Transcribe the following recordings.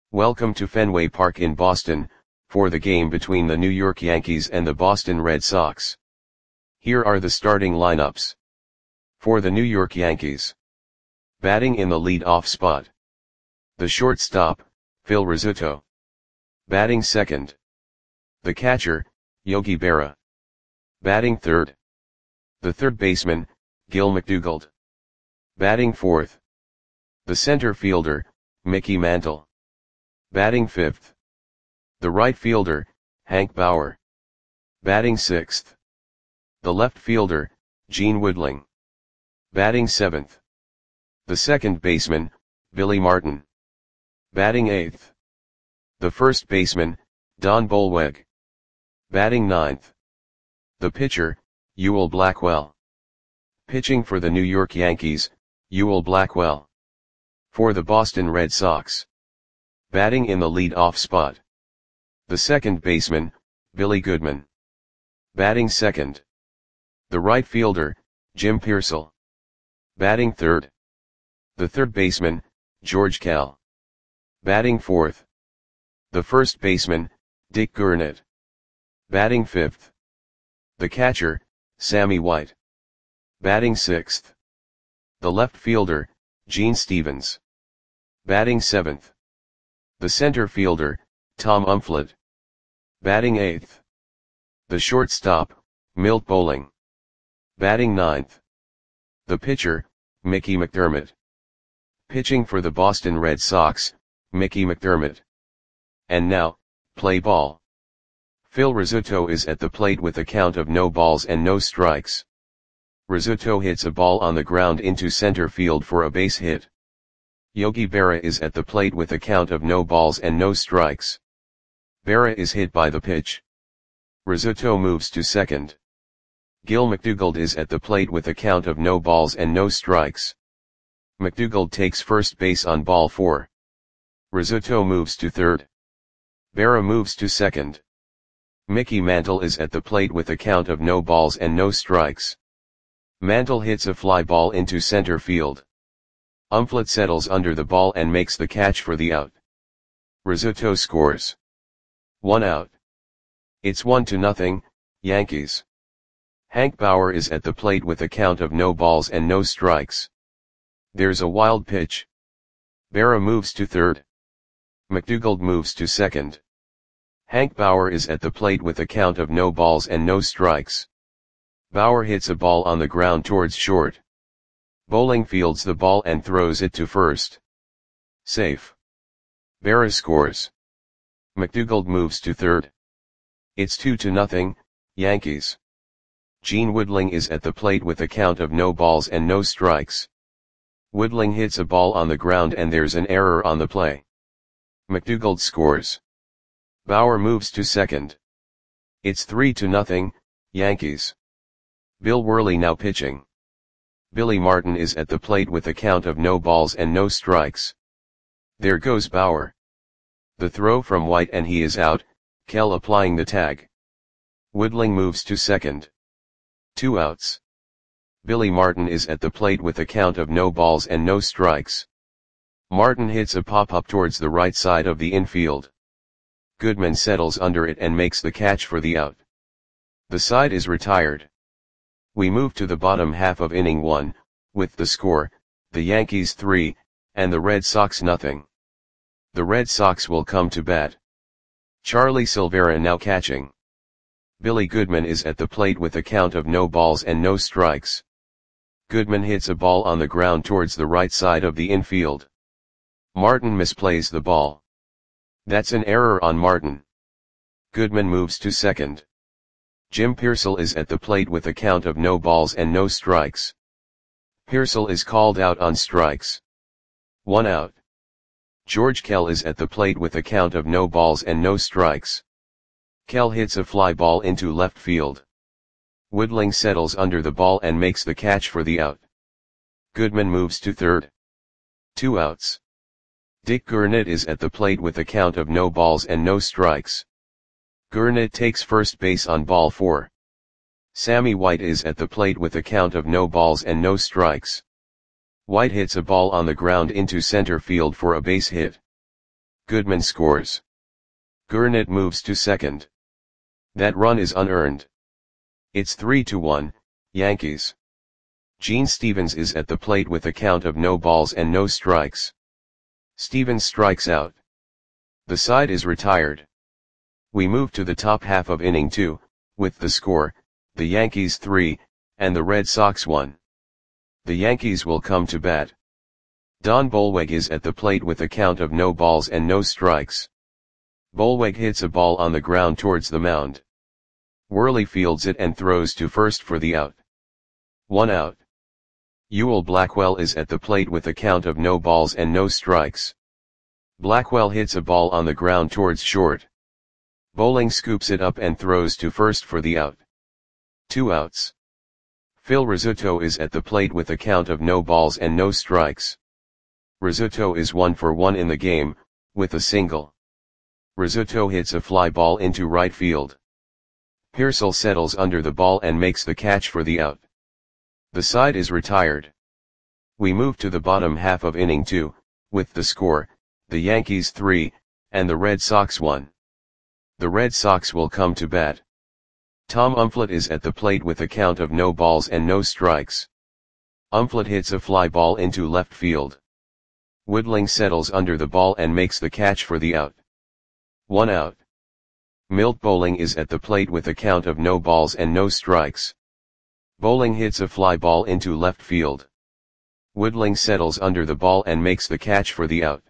Welcome to Fenway Park in Boston, for the game between the New York Yankees and the Boston Red Sox. Here are the starting lineups. For the New York Yankees. Batting in the lead-off spot. The shortstop, Phil Rizzuto. Batting second. The catcher, Yogi Berra. Batting third. The third baseman, Gil McDougald. Batting fourth. The center fielder, Mickey Mantle. Batting fifth. The right fielder, Hank Bauer. Batting sixth. The left fielder, Gene Woodling. Batting seventh. The second baseman, Billy Martin. Batting eighth. The first baseman, Don Bolweg. Batting ninth. The pitcher, Ewell Blackwell. Pitching for the New York Yankees, Ewell Blackwell. For the Boston Red Sox. Batting in the lead-off spot. The second baseman, Billy Goodman. Batting second. The right fielder, Jim Piersall. Batting third. The third baseman, George Kell. Batting fourth. The first baseman, Dick Gurnett. Batting fifth. The catcher, Sammy White. Batting sixth. The left fielder, Gene Stevens. Batting seventh. The center fielder, Tom Umflett. Batting eighth. The shortstop, Milt Bowling. Batting ninth. The pitcher, Mickey McDermott. Pitching for the Boston Red Sox, Mickey McDermott. And now, play ball. Phil Rizzuto is at the plate with a count of no balls and no strikes. Rizzuto hits a ball on the ground into center field for a base hit. Yogi Berra is at the plate with a count of no balls and no strikes. Berra is hit by the pitch. Rizzuto moves to second. Gil McDougald is at the plate with a count of no balls and no strikes. McDougald takes first base on ball 4. Rizzuto moves to third. Berra moves to second. Mickey Mantle is at the plate with a count of no balls and no strikes. Mantle hits a fly ball into center field. Umflett settles under the ball and makes the catch for the out. Rizzuto scores. 1 out. It's 1-0, Yankees. Hank Bauer is at the plate with a count of no balls and no strikes. There's a wild pitch. Berra moves to third. McDougald moves to second. Hank Bauer is at the plate with a count of no balls and no strikes. Bauer hits a ball on the ground towards short. Bowling fields the ball and throws it to first. Safe. Berra scores. McDougald moves to third. It's 2-0, Yankees. Gene Woodling is at the plate with a count of no balls and no strikes. Woodling hits a ball on the ground and there's an error on the play. McDougald scores. Bauer moves to second. It's 3-0, Yankees. Bill Worley now pitching. Billy Martin is at the plate with a count of no balls and no strikes. There goes Bauer. The throw from White and he is out, Kell applying the tag. Woodling moves to second. 2 outs. Billy Martin is at the plate with a count of no balls and no strikes. Martin hits a pop-up towards the right side of the infield. Goodman settles under it and makes the catch for the out. The side is retired. We move to the bottom half of inning 1, with the score, the Yankees 3, and the Red Sox nothing. The Red Sox will come to bat. Charlie Silvera now catching. Billy Goodman is at the plate with a count of no balls and no strikes. Goodman hits a ball on the ground towards the right side of the infield. Martin misplays the ball. That's an error on Martin. Goodman moves to second. Jim Piersall is at the plate with a count of no balls and no strikes. Piersall is called out on strikes. 1 out. George Kell is at the plate with a count of no balls and no strikes. Kell hits a fly ball into left field. Woodling settles under the ball and makes the catch for the out. Goodman moves to third. 2 outs. Dick Gurnett is at the plate with a count of no balls and no strikes. Gurnett takes first base on ball 4. Sammy White is at the plate with a count of no balls and no strikes. White hits a ball on the ground into center field for a base hit. Goodman scores. Gurnett moves to second. That run is unearned. It's 3-1, Yankees. Gene Stevens is at the plate with a count of no balls and no strikes. Stevens strikes out. The side is retired. We move to the top half of inning 2, with the score, the Yankees 3, and the Red Sox 1. The Yankees will come to bat. Don Bolweg is at the plate with a count of no balls and no strikes. Bolweg hits a ball on the ground towards the mound. Worley fields it and throws to first for the out. 1 out. Ewell Blackwell is at the plate with a count of no balls and no strikes. Blackwell hits a ball on the ground towards short. Bowling scoops it up and throws to first for the out. 2 outs. Phil Rizzuto is at the plate with a count of no balls and no strikes. Rizzuto is 1 for 1 in the game, with a single. Rizzuto hits a fly ball into right field. Pearsall settles under the ball and makes the catch for the out. The side is retired. We move to the bottom half of inning 2, with the score, the Yankees 3, and the Red Sox 1. The Red Sox will come to bat. Tom Umflett is at the plate with a count of no balls and no strikes. Umflett hits a fly ball into left field. Woodling settles under the ball and makes the catch for the out. 1 out. Milt Bowling is at the plate with a count of no balls and no strikes. Bowling hits a fly ball into left field. Woodling settles under the ball and makes the catch for the out.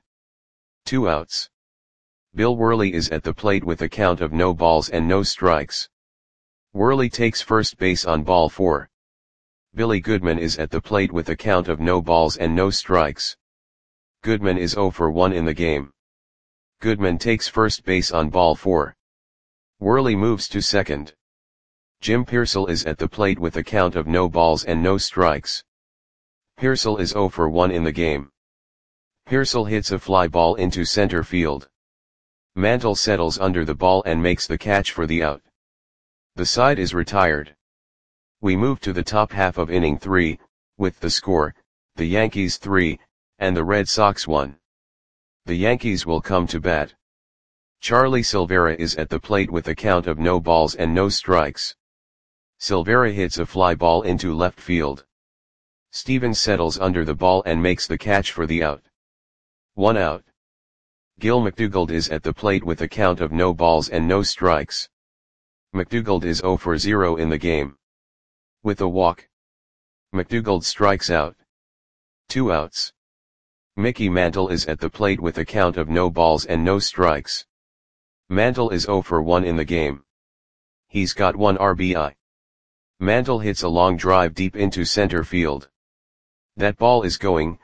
2 outs. Bill Worley is at the plate with a count of no balls and no strikes. Worley takes first base on ball 4. Billy Goodman is at the plate with a count of no balls and no strikes. Goodman is 0 for 1 in the game. Goodman takes first base on ball 4. Worley moves to second. Jim Pearsall is at the plate with a count of no balls and no strikes. Pearsall is 0 for 1 in the game. Pearsall hits a fly ball into center field. Mantle settles under the ball and makes the catch for the out. The side is retired. We move to the top half of inning 3, with the score, the Yankees 3, and the Red Sox 1. The Yankees will come to bat. Charlie Silvera is at the plate with a count of no balls and no strikes. Silvera hits a fly ball into left field. Stevens settles under the ball and makes the catch for the out. 1 out. Gil McDougald is at the plate with a count of no balls and no strikes. McDougald is 0 for 0 in the game. With a walk. McDougald strikes out. 2 outs. Mickey Mantle is at the plate with a count of no balls and no strikes. Mantle is 0 for 1 in the game. He's got 1 RBI. Mantle hits a long drive deep into center field. That ball is gone.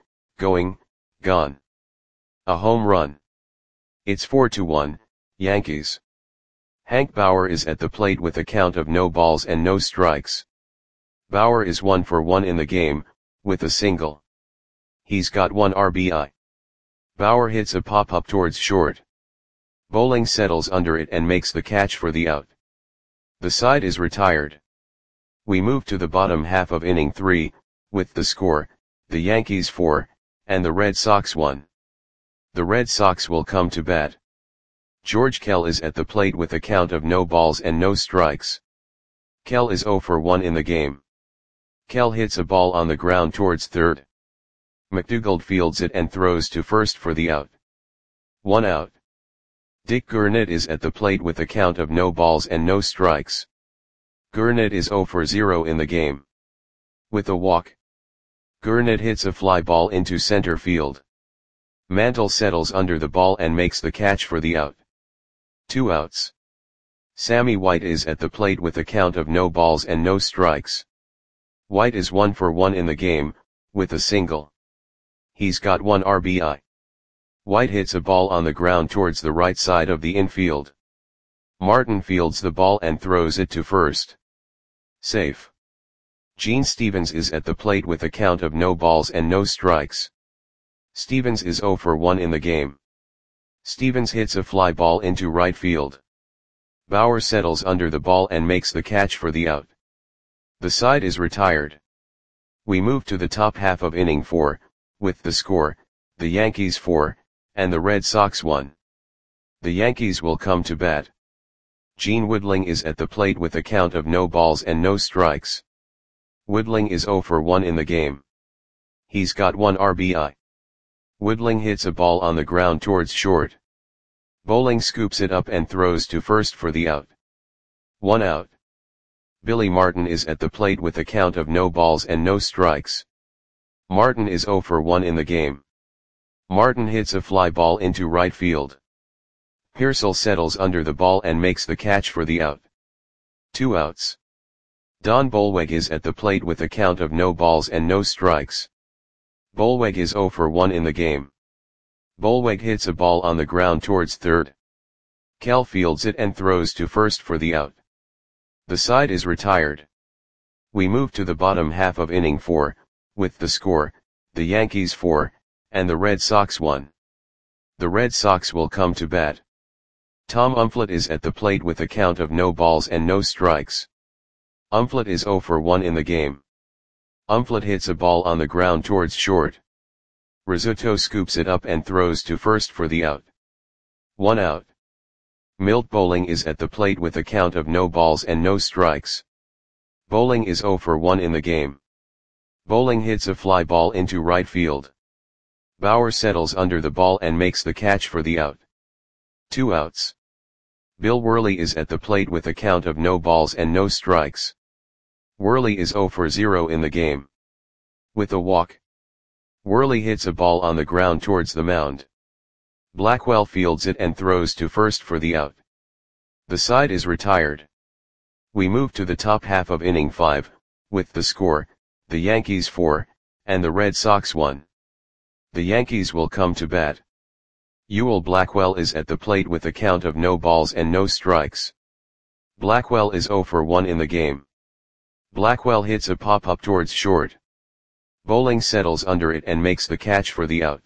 A home run. It's 4-1, Yankees. Hank Bauer is at the plate with a count of no balls and no strikes. Bauer is 1 for 1 in the game, with a single. He's got 1 RBI. Bauer hits a pop-up towards short. Bowling settles under it and makes the catch for the out. The side is retired. We move to the bottom half of inning 3, with the score, the Yankees 4, and the Red Sox 1. The Red Sox will come to bat. George Kell is at the plate with a count of no balls and no strikes. Kell is 0 for 1 in the game. Kell hits a ball on the ground towards third. McDougald fields it and throws to first for the out. 1 out. Dick Gurnett is at the plate with a count of no balls and no strikes. Gurnett is 0 for 0 in the game. With a walk. Gurnett hits a fly ball into center field. Mantle settles under the ball and makes the catch for the out. 2 outs. Sammy White is at the plate with a count of no balls and no strikes. White is 1 for 1 in the game, with a single. He's got 1 RBI. White hits a ball on the ground towards the right side of the infield. Martin fields the ball and throws it to first. Safe. Gene Stevens is at the plate with a count of no balls and no strikes. Stevens is 0 for 1 in the game. Stevens hits a fly ball into right field. Bauer settles under the ball and makes the catch for the out. The side is retired. We move to the top half of inning 4, with the score, the Yankees 4, and the Red Sox 1. The Yankees will come to bat. Gene Woodling is at the plate with a count of no balls and no strikes. Woodling is 0 for 1 in the game. He's got 1 RBI. Woodling hits a ball on the ground towards short. Bowling scoops it up and throws to first for the out. 1 out. Billy Martin is at the plate with a count of no balls and no strikes. Martin is 0 for 1 in the game. Martin hits a fly ball into right field. Pearsall settles under the ball and makes the catch for the out. 2 outs. Don Bolweg is at the plate with a count of no balls and no strikes. Bolweg is 0 for 1 in the game. Bolweg hits a ball on the ground towards third. Kell fields it and throws to first for the out. The side is retired. We move to the bottom half of inning 4, with the score, the Yankees 4, and the Red Sox 1. The Red Sox will come to bat. Tom Umflett is at the plate with a count of no balls and no strikes. Umflett is 0 for 1 in the game. Umflett hits a ball on the ground towards short. Rizzuto scoops it up and throws to first for the out. 1 out. Milt Bowling is at the plate with a count of no balls and no strikes. Bowling is 0 for 1 in the game. Bowling hits a fly ball into right field. Bauer settles under the ball and makes the catch for the out. 2 outs. Bill Worley is at the plate with a count of no balls and no strikes. Worley is 0 for 0 in the game. With a walk. Worley hits a ball on the ground towards the mound. Blackwell fields it and throws to first for the out. The side is retired. We move to the top half of inning 5, with the score, the Yankees 4, and the Red Sox 1. The Yankees will come to bat. Ewell Blackwell is at the plate with a count of no balls and no strikes. Blackwell is 0 for 1 in the game. Blackwell hits a pop-up towards short. Bowling settles under it and makes the catch for the out.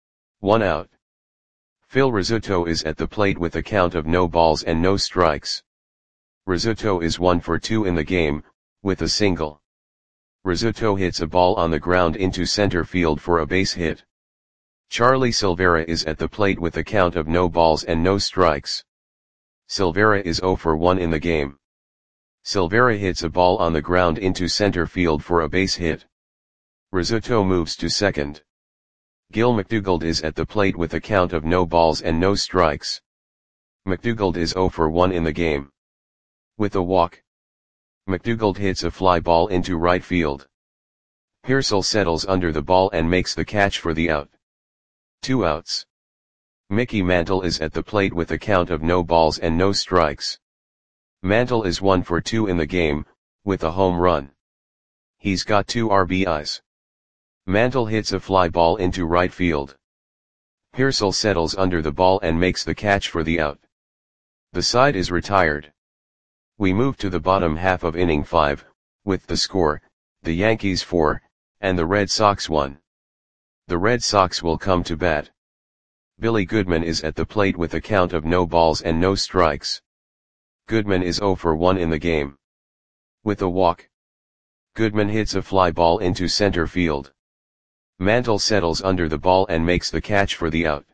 1 out. Phil Rizzuto is at the plate with a count of no balls and no strikes. Rizzuto is 1 for 2 in the game, with a single. Rizzuto hits a ball on the ground into center field for a base hit. Charlie Silvera is at the plate with a count of no balls and no strikes. Silvera is 0 for 1 in the game. Silvera hits a ball on the ground into center field for a base hit. Rizzuto moves to second. Gil McDougald is at the plate with a count of no balls and no strikes. McDougald is 0 for 1 in the game. With a walk. McDougald hits a fly ball into right field. Pearsall settles under the ball and makes the catch for the out. 2 outs. Mickey Mantle is at the plate with a count of no balls and no strikes. Mantle is 1 for 2 in the game, with a home run. He's got 2 RBIs. Mantle hits a fly ball into right field. Pearsall settles under the ball and makes the catch for the out. The side is retired. We move to the bottom half of inning 5, with the score, the Yankees 4, and the Red Sox 1. The Red Sox will come to bat. Billy Goodman is at the plate with a count of no balls and no strikes. Goodman is 0 for 1 in the game. With a walk. Goodman hits a fly ball into center field. Mantle settles under the ball and makes the catch for the out.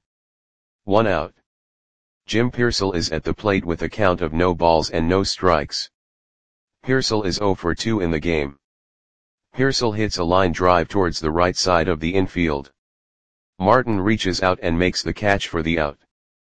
1 out. Jim Pearsall is at the plate with a count of no balls and no strikes. Pearsall is 0 for 2 in the game. Pearsall hits a line drive towards the right side of the infield. Martin reaches out and makes the catch for the out.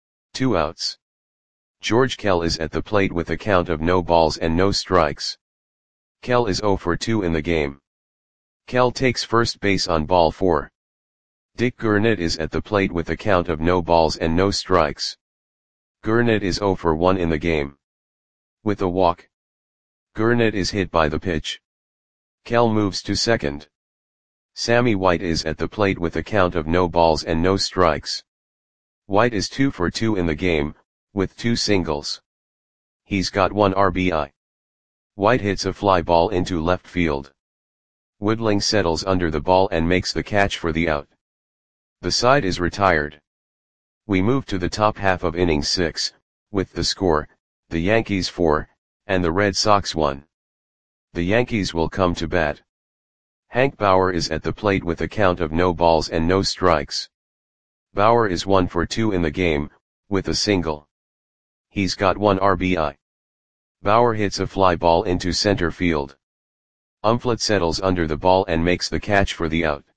2 outs. George Kell is at the plate with a count of no balls and no strikes. Kell is 0 for 2 in the game. Kell takes first base on ball 4. Dick Gurnett is at the plate with a count of no balls and no strikes. Gurnett is 0 for 1 in the game. With a walk. Gurnett is hit by the pitch. Kell moves to second. Sammy White is at the plate with a count of no balls and no strikes. White is 2 for 2 in the game, with 2 singles. He's got 1 RBI. White hits a fly ball into left field. Woodling settles under the ball and makes the catch for the out. The side is retired. We move to the top half of inning 6, with the score, the Yankees 4, and the Red Sox 1. The Yankees will come to bat. Hank Bauer is at the plate with a count of no balls and no strikes. Bauer is 1 for 2 in the game, with a single. He's got 1 RBI. Bauer hits a fly ball into center field. Umflett settles under the ball and makes the catch for the out.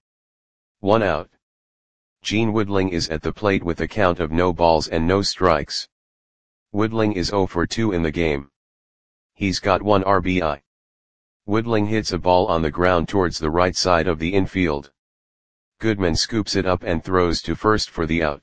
1 out. Gene Woodling is at the plate with a count of no balls and no strikes. Woodling is 0 for 2 in the game. He's got 1 RBI. Woodling hits a ball on the ground towards the right side of the infield. Goodman scoops it up and throws to first for the out.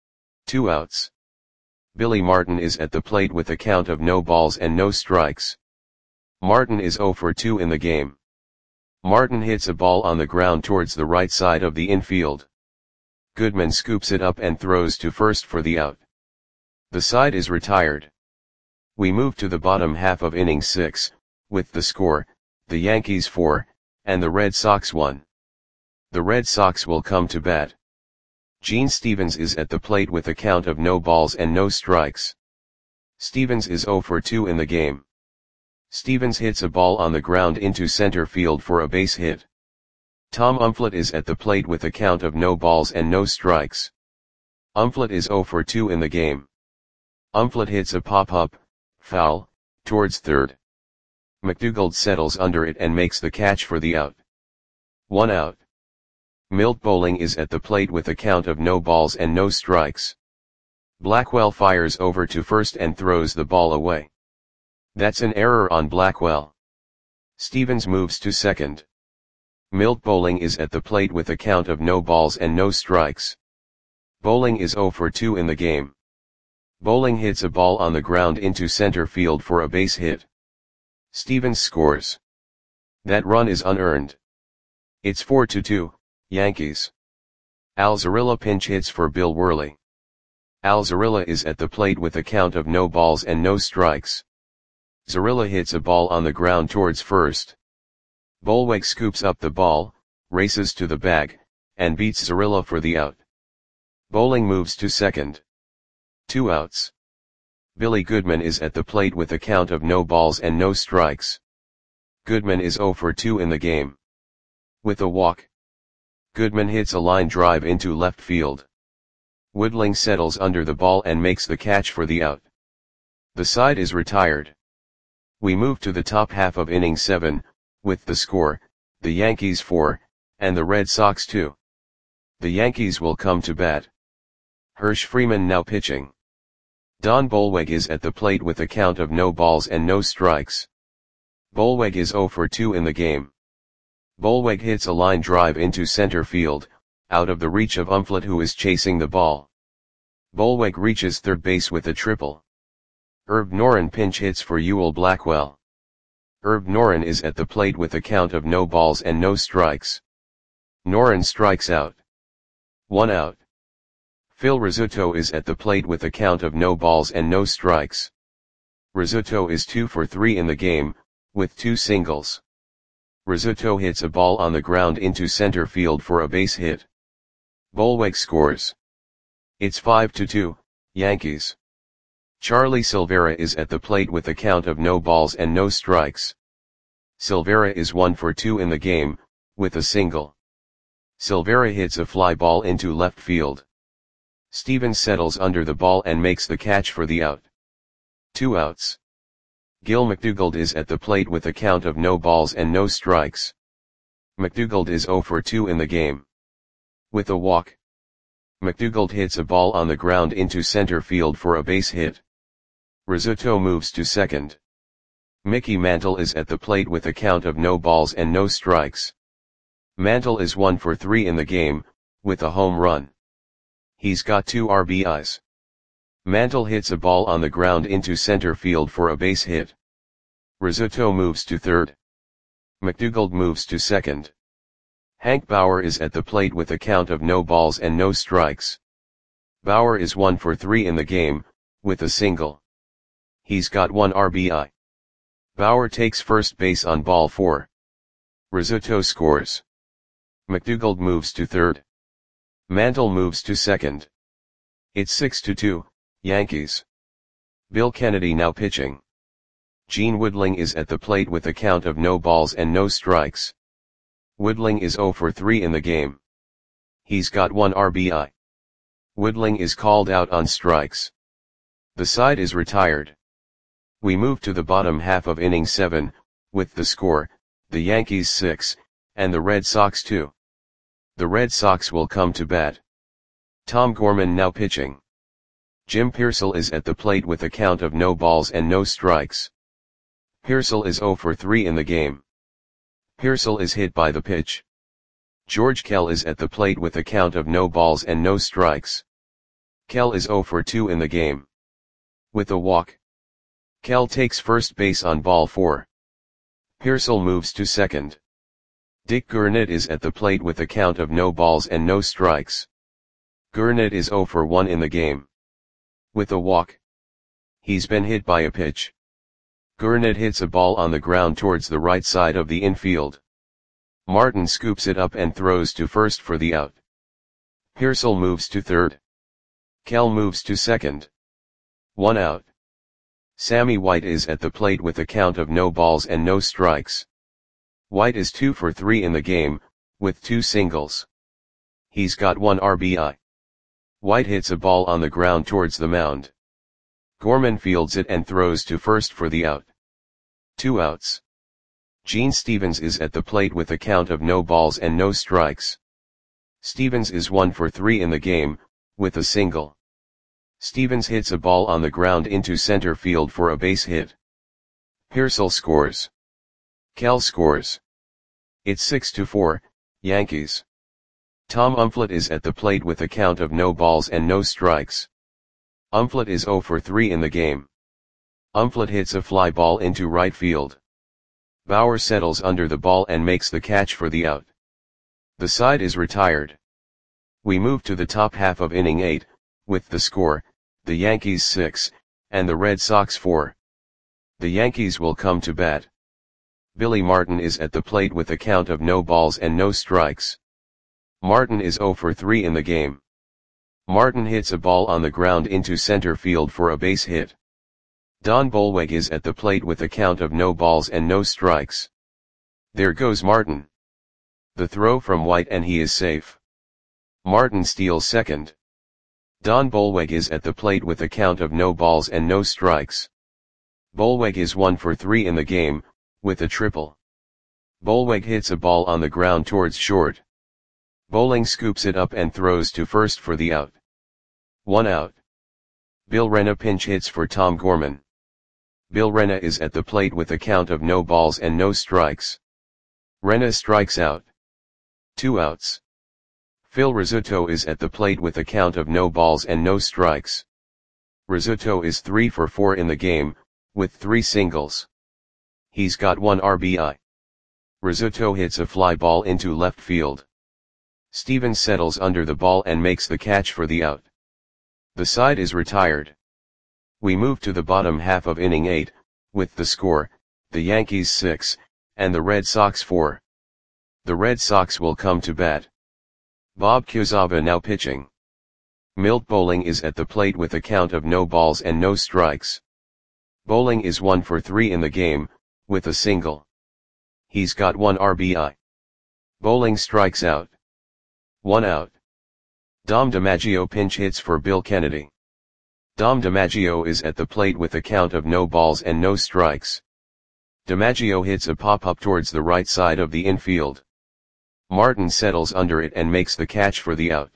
2 outs. Billy Martin is at the plate with a count of no balls and no strikes. Martin is 0 for 2 in the game. Martin hits a ball on the ground towards the right side of the infield. Goodman scoops it up and throws to first for the out. The side is retired. We move to the bottom half of inning 6, with the score, the Yankees 4, and the Red Sox 1. The Red Sox will come to bat. Gene Stevens is at the plate with a count of no balls and no strikes. Stevens is 0 for 2 in the game. Stevens hits a ball on the ground into center field for a base hit. Tom Umflett is at the plate with a count of no balls and no strikes. Umflett is 0 for 2 in the game. Umflett hits a pop-up, foul, towards third. McDougald settles under it and makes the catch for the out. 1 out. Milt Bowling is at the plate with a count of no balls and no strikes. Blackwell fires over to first and throws the ball away. That's an error on Blackwell. Stevens moves to second. Milt Bowling is at the plate with a count of no balls and no strikes. Bowling is 0 for 2 in the game. Bowling hits a ball on the ground into center field for a base hit. Stevens scores. That run is unearned. It's 4-2, Yankees. Al Zarilla pinch hits for Bill Worley. Al Zarilla is at the plate with a count of no balls and no strikes. Zarilla hits a ball on the ground towards first. Bolweg scoops up the ball, races to the bag, and beats Zarilla for the out. Bowling moves to second. 2 outs. Billy Goodman is at the plate with a count of no balls and no strikes. Goodman is 0 for 2 in the game. With a walk. Goodman hits a line drive into left field. Woodling settles under the ball and makes the catch for the out. The side is retired. We move to the top half of inning 7, with the score, the Yankees 4, and the Red Sox 2. The Yankees will come to bat. Hirsch Freeman now pitching. Don Bolweg is at the plate with a count of no balls and no strikes. Bolweg is 0 for 2 in the game. Bolweg hits a line drive into center field, out of the reach of Umflett who is chasing the ball. Bolweg reaches third base with a triple. Herb Noren pinch hits for Ewell Blackwell. Herb Noren is at the plate with a count of no balls and no strikes. Noren strikes out. 1 out. Phil Rizzuto is at the plate with a count of no balls and no strikes. Rizzuto is 2 for 3 in the game, with 2 singles. Rizzuto hits a ball on the ground into center field for a base hit. Bolweg scores. It's 5-2, Yankees. Charlie Silvera is at the plate with a count of no balls and no strikes. Silvera is 1 for 2 in the game, with a single. Silvera hits a fly ball into left field. Stevens settles under the ball and makes the catch for the out. 2 outs. Gil McDougald is at the plate with a count of no balls and no strikes. McDougald is 0 for 2 in the game. With a walk. McDougald hits a ball on the ground into center field for a base hit. Rizzuto moves to second. Mickey Mantle is at the plate with a count of no balls and no strikes. Mantle is 1 for 3 in the game, with a home run. He's got 2 RBIs. Mantle hits a ball on the ground into center field for a base hit. Rizzuto moves to third. McDougald moves to second. Hank Bauer is at the plate with a count of no balls and no strikes. Bauer is 1 for 3 in the game, with a single. He's got 1 RBI. Bauer takes first base on ball 4. Rizzuto scores. McDougald moves to third. Mantle moves to second. It's 6-2, Yankees. Bill Kennedy now pitching. Gene Woodling is at the plate with a count of no balls and no strikes. Woodling is 0 for 3 in the game. He's got 1 RBI. Woodling is called out on strikes. The side is retired. We move to the bottom half of inning 7, with the score, the Yankees 6, and the Red Sox 2. The Red Sox will come to bat. Tom Gorman now pitching. Jim Piersall is at the plate with a count of no balls and no strikes. Piersall is 0 for 3 in the game. Piersall is hit by the pitch. George Kell is at the plate with a count of no balls and no strikes. Kell is 0 for 2 in the game. With a walk. Kell takes first base on ball 4. Piersall moves to second. Dick Gurnett is at the plate with a count of no balls and no strikes. Gurnett is 0 for 1 in the game. With a walk. He's been hit by a pitch. Gurnett hits a ball on the ground towards the right side of the infield. Martin scoops it up and throws to first for the out. Piersall moves to third. Kell moves to second. 1 out. Sammy White is at the plate with a count of no balls and no strikes. White is 2 for 3 in the game, with 2 singles. He's got 1 RBI. White hits a ball on the ground towards the mound. Gorman fields it and throws to first for the out. 2 outs. Gene Stevens is at the plate with a count of no balls and no strikes. Stevens is 1 for 3 in the game, with a single. Stevens hits a ball on the ground into center field for a base hit. Piersall scores. Kell scores. It's 6-4, Yankees. Tom Umflett is at the plate with a count of no balls and no strikes. Umflett is 0 for 3 in the game. Umflett hits a fly ball into right field. Bauer settles under the ball and makes the catch for the out. The side is retired. We move to the top half of inning 8, with the score, the Yankees 6, and the Red Sox 4. The Yankees will come to bat. Billy Martin is at the plate with a count of no balls and no strikes. Martin is 0 for 3 in the game. Martin hits a ball on the ground into center field for a base hit. Don Bolweg is at the plate with a count of no balls and no strikes. There goes Martin. The throw from White and he is safe. Martin steals second. Don Bolweg is at the plate with a count of no balls and no strikes. Bolweg is 1 for 3 in the game, with a triple. Bolweg hits a ball on the ground towards short. Bowling scoops it up and throws to first for the out. 1 out. Bill Rena pinch hits for Tom Gorman. Bill Rena is at the plate with a count of no balls and no strikes. Rena strikes out. 2 outs. Phil Rizzuto is at the plate with a count of no balls and no strikes. Rizzuto is 3 for 4 in the game, with 3 singles. He's got 1 RBI. Rizzuto hits a fly ball into left field. Stevens settles under the ball and makes the catch for the out. The side is retired. We move to the bottom half of inning 8, with the score, the Yankees 6, and the Red Sox 4. The Red Sox will come to bat. Bob Kuzawa now pitching. Milt Bowling is at the plate with a count of no balls and no strikes. Bowling is 1 for 3 in the game, with a single. He's got 1 RBI. Bowling strikes out. 1 out. Dom DiMaggio pinch hits for Bill Kennedy. Dom DiMaggio is at the plate with a count of no balls and no strikes. DiMaggio hits a pop-up towards the right side of the infield. Martin settles under it and makes the catch for the out.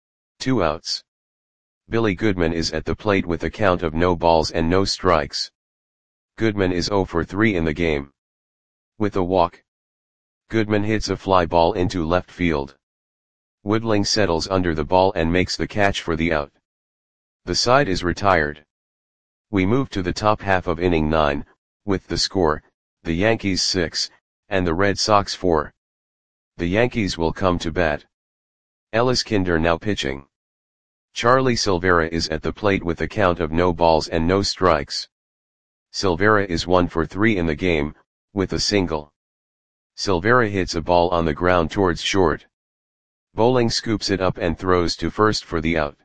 2 outs. Billy Goodman is at the plate with a count of no balls and no strikes. Goodman is 0 for 3 in the game. With a walk. Goodman hits a fly ball into left field. Woodling settles under the ball and makes the catch for the out. The side is retired. We move to the top half of inning 9, with the score, the Yankees 6, and the Red Sox 4. The Yankees will come to bat. Ellis Kinder now pitching. Charlie Silvera is at the plate with a count of no balls and no strikes. Silvera is 1 for 3 in the game, with a single. Silvera hits a ball on the ground towards short. Bowling scoops it up and throws to first for the out.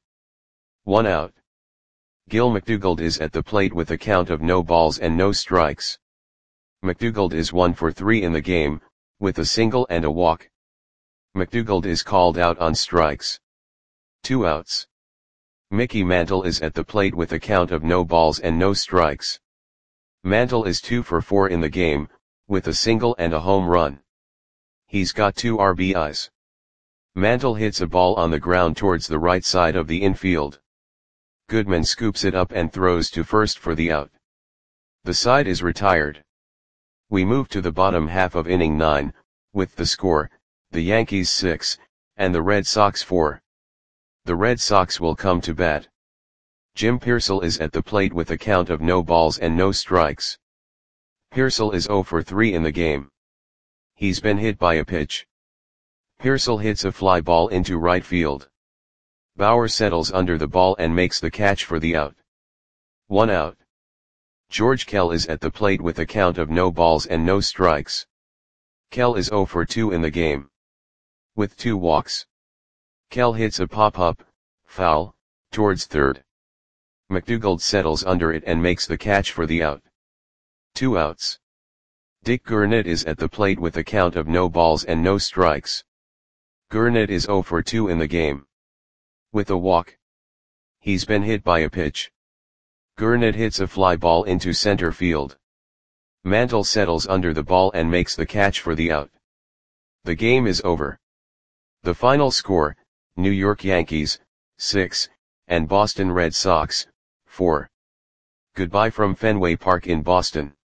1 out. Gil McDougald is at the plate with a count of no balls and no strikes. McDougald is 1 for 3 in the game, with a single and a walk. McDougald is called out on strikes. 2 outs. Mickey Mantle is at the plate with a count of no balls and no strikes. Mantle is 2 for 4 in the game, with a single and a home run. He's got 2 RBIs. Mantle hits a ball on the ground towards the right side of the infield. Goodman scoops it up and throws to first for the out. The side is retired. We move to the bottom half of inning 9, with the score, the Yankees 6, and the Red Sox 4. The Red Sox will come to bat. Jim Pearsall is at the plate with a count of no balls and no strikes. Pearsall is 0 for 3 in the game. He's been hit by a pitch. Pearsall hits a fly ball into right field. Bauer settles under the ball and makes the catch for the out. 1 out. George Kell is at the plate with a count of no balls and no strikes. Kell is 0 for 2 in the game. With 2 walks. Kell hits a pop-up, foul, towards third. McDougald settles under it and makes the catch for the out. 2 outs. Dick Gurnett is at the plate with a count of no balls and no strikes. Gurnett is 0 for 2 in the game. With a walk. He's been hit by a pitch. Gurnett hits a fly ball into center field. Mantle settles under the ball and makes the catch for the out. The game is over. The final score, New York Yankees, 6, and Boston Red Sox, 4. Goodbye from Fenway Park in Boston.